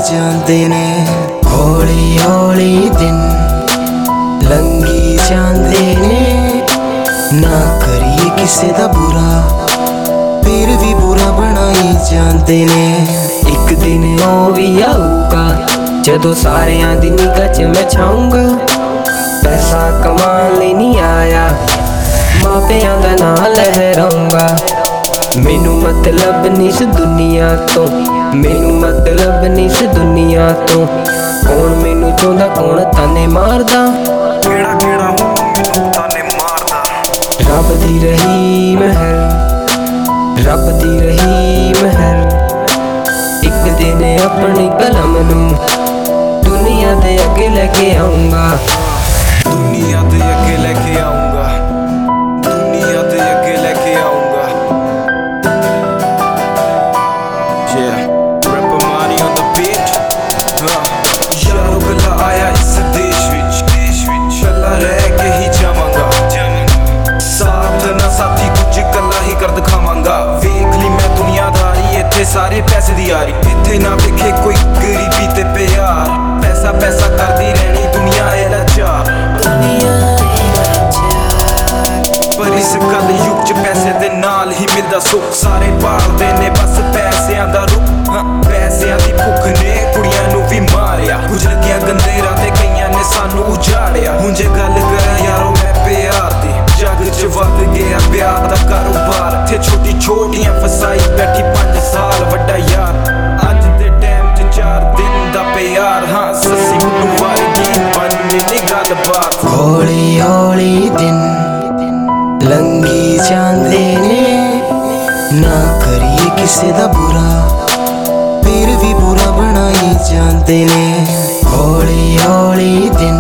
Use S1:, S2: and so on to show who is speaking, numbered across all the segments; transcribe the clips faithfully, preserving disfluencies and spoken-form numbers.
S1: ਜਾਂਦੇ ਨੇ। ਹੌਲੀ ਹੌਲੀ ਦਿਨ ਲੰਘੀ ਜਾਂਦੇ ਨੇ, ਨਾ ਕਰੀਏ ਕਿਸੇ ਦਾ ਬੁਰਾ, ਫਿਰ ਵੀ ਬੁਰਾ ਬਣਾਈ ਜਾਂਦੇ ਨੇ। ਇੱਕ ਦਿਨ ਉਹ ਵੀ ਆਊਗਾ ਜਦੋਂ ਸਾਰਿਆਂ ਦੀ ਨਿਗਾਹ 'ਚ ਮੈਂ ਛਾਊਂਗਾ। ਪੈਸਾ ਕਮਾਉਣ ਲਈ ਨਹੀਂ ਆਇਆ, ਮਾਪਿਆਂ ਦਾ ਨਾਂ ਲਹਿਰਾਊਂਗਾ। ਮੈਨੂੰ ਮਤਲਬ ਨੀ ਇਸ ਦੁਨੀਆ ਤੋਂ, ਮੈਨੂੰ ਮਤਲਬ ਨੀ ਇਸ ਦੁਨੀਆ ਤੋਂ। ਕੌਣ ਮੈਨੂੰ ਚਾਹੁੰਦਾ, ਕੌਣ ਤਾਨੇ ਮਾਰਦਾ,
S2: ਕਿਹੜਾ ਕਿਹੜਾ ਮੈਨੂੰ ਤਾਨੇ ਮਾਰਦਾ।
S1: ਰੱਬ ਦੀ ਰਹੀ ਮਹਿਰ, ਰੱਬ ਦੀ ਰਹੀ ਮਹਿਰ। ਇੱਕ ਦਿਨ ਆਪਣੀ ਕਲਮ ਨੂੰ ਦੁਨੀਆ ਦੇ ਅੱਗੇ ਲੈ ਕੇ ਆਊਂਗਾ,
S2: ਦੁਨੀਆ ਦੇ ਅੱਗੇ ਲੈ ਕੇ ਆਊਂਗਾ, ਦੁਨੀਆ ਦੇ ਅੱਗੇ ਲੈ ਕੇ ਆਊਂਗਾ। Yeah, Rapper Money on the beat. ਹਾਂ ਯਾਰੋ ਗੱਲਾਂ ਆਇਆ ਇਸ ਦੇਸ਼ ਵਿੱਚ, ਦੇਸ਼ ਵਿੱਚ ਚੱਲਾ ਰਹਿ ਕੇ ਹੀ ਜਾਵਾਂਗਾ। ਸਾਥ ਨਾ ਸਾਥੀ ਕੁਝ ਗੱਲਾਂ ਹੀ ਕਰ ਦਿਖਾਵਾਂਗਾ। ਵੇਖ ਲਈ ਮੈਂ ਦੁਨੀਆਦਾਰੀ, ਇੱਥੇ ਸਾਰੇ ਪੈਸੇ ਦੀ ਯਾਰੀ। ਇੱਥੇ ਨਾ ਵੇਖੇ ਕੋਈ ਗਰੀਬੀ ਤੇ ਪਿਆਰ, ਪੈਸਾ ਪੈਸਾ ਕਰਦੀ ਰਹਿਣੀ ਦੁਨੀਆ ਇਹ ਲਾਚਾਰ। ਪਰ ਇਸ ਕਲ ਯੁੱਗ 'ਚ ਪੈਸੇ ਦੇ ਨਾਲ ਹੀ ਮਿਲਦਾ ਸੁੱਖ। ਸਾਰੇ ਭਾਲਦੇ ਨੇ ਬਸ ਪੈਸਿਆਂ ਦਾ ਰੁੱਖ, ਹਾਂ ਪੈਸਿਆਂ ਦੀ ਭੁੱਖ ਨੇ ਕੁੜੀਆਂ ਨੂੰ ਵੀ ਮਾਰਿਆ। ਕੁਝ ਲੱਗਿਆ ਗੰਦੇ ਰਾਹ ਤੇ ਕਈਆਂ ਨੇ ਸਾਨੂੰ ਉਜਾੜਿਆ। ਹੁਣ ਜੇ ਗੱਲ ਕਰਾਂ ਯਾਰੋ ਮੈਂ ਪਿਆਰ ਦੀ, ਜੱਗ 'ਚ ਵੱਧ ਗਿਆ ਪਿਆਰ ਦਾ ਕਾਰੋਬਾਰ। ਇੱਥੇ ਛੋਟੀ ਛੋਟੀਆਂ ਫਸਾਈ ਬੈਠੀ ਪੰਜ ਸਾਲ ਵੱਡਾ ਯਾਰ। ਅੱਜ ਦੇ ਟਾਈਮ 'ਚ ਚਾਰ ਦਿਨ ਦਾ ਪਿਆਰ, ਹਾਂ ਸੱਸੀ ਮੁੰਨੂ ਵਰਗੀ ਬਣਨੀ ਨੀ ਗੱਲਬਾਤ।
S1: ਹੌਲੀ ਹੌਲੀ ਦਿਨ ਲੰਘੀ ਜਾਂਦੇ ਨੇ, ਨਾ ਕਰੀਏ ਕਿਸੇ ਦਾ ਬੁਰਾ, ਫਿਰ ਵੀ ਬੁਰਾ ਬਣਾਈ ਜਾਂਦੇ ਨੇ। ਹੌਲੀ ਹੌਲੀ ਦਿਨ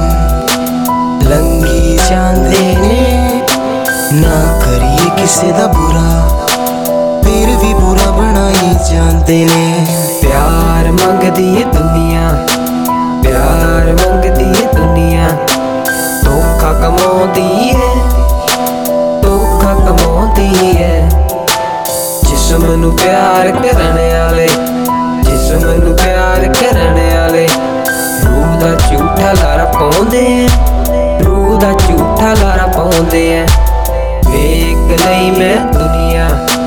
S1: ਲੰਘੀ ਜਾਂਦੇ ਨੇ, ਨਾ ਕਰੀਏ ਕਿਸੇ ਦਾ ਬੁਰਾ, ਫਿਰ ਵੀ ਬੁਰਾ ਬਣਾਈ ਜਾਂਦੇ ਨੇ। ਪਿਆਰ ਮੰਗਦੀ ਏ ਦੁਨੀਆ, ਪਿਆਰ ਮੰਗਦੀ ਏ ਦੁਨੀਆ, ਧੋਖਾ ਕਮਾਉਂਦੀ ਏ, ਧੋਖਾ ਕਮਾਉਂਦੀ ਏ। ਜਿਸਮ ਨੂੰ ਪਿਆਰ ਕਰਨ ਵਾਲੇ, ਜਿਸਮ ਨੂੰ ਪਿਆਰ ਕਰਨ ਵਾਲੇ ਰੂਹ ਦਾ ਝੂਠਾ ਲਾਰਾ ਪਾਉਂਦੇ ਐ, ਰੂਹ ਦਾ ਝੂਠਾ ਲਾਰਾ ਪਾਉਂਦੇ ਐ। ਵੇਖ ਲਈ ਮੈਂ ਦੁਨੀਆ,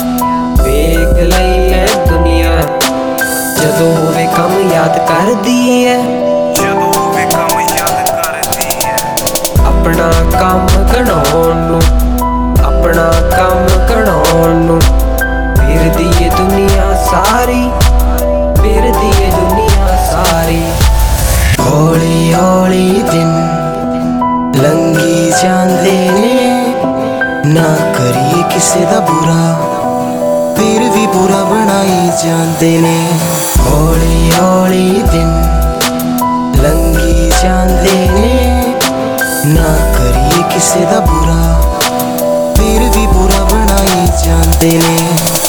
S1: ਵੇਖ ਲਈ ਮੈਂ ਦੁਨੀਆ, ਜਦੋਂ ਹੋਵੇ ਕੰਮ ਯਾਦ ਕਰਦੀ ਐ,
S2: ਜਦੋਂ ਹੋਵੇ ਕੰਮ ਯਾਦ ਕਰਦੀ ਐ।
S1: ਆਪਣਾ ਕੰਮ ਗਣਾਉਣ ਨੂੰ, ਆਪਣਾ ਕੰਮ ਗਣਾਉਣ ਨੂੰ ਫਿਰਦੀ ਏ ਦੁਨੀਆ ਸਾਰੀ, ਫਿਰਦੀ ਏ ਦੁਨੀਆ ਸਾਰੀ। ਹੌਲੀ ਹੌਲੀ ਦਿਨ ਲੰਘੀ ਜਾਂਦੇ ਨੇ, ਨਾ ਕਰੀਏ ਕਿਸੇ ਦਾ ਬੁਰਾ, ਫਿਰ ਵੀ ਬੁਰਾ ਬਣਾਈ ਜਾਂਦੇ ਨੇ। ਹੌਲੀ ਹੌਲੀ ਦਿਨ ਲੰਘੀ ਜਾਂਦੇ ਨੇ, ਨਾ ਕਰੀਏ ਕਿਸੇ ਦਾ ਬੁਰਾ, ਫਿਰ ਵੀ ਬੁਰਾ ਬਣਾਈ ਜਾਂਦੇ ਨੇ।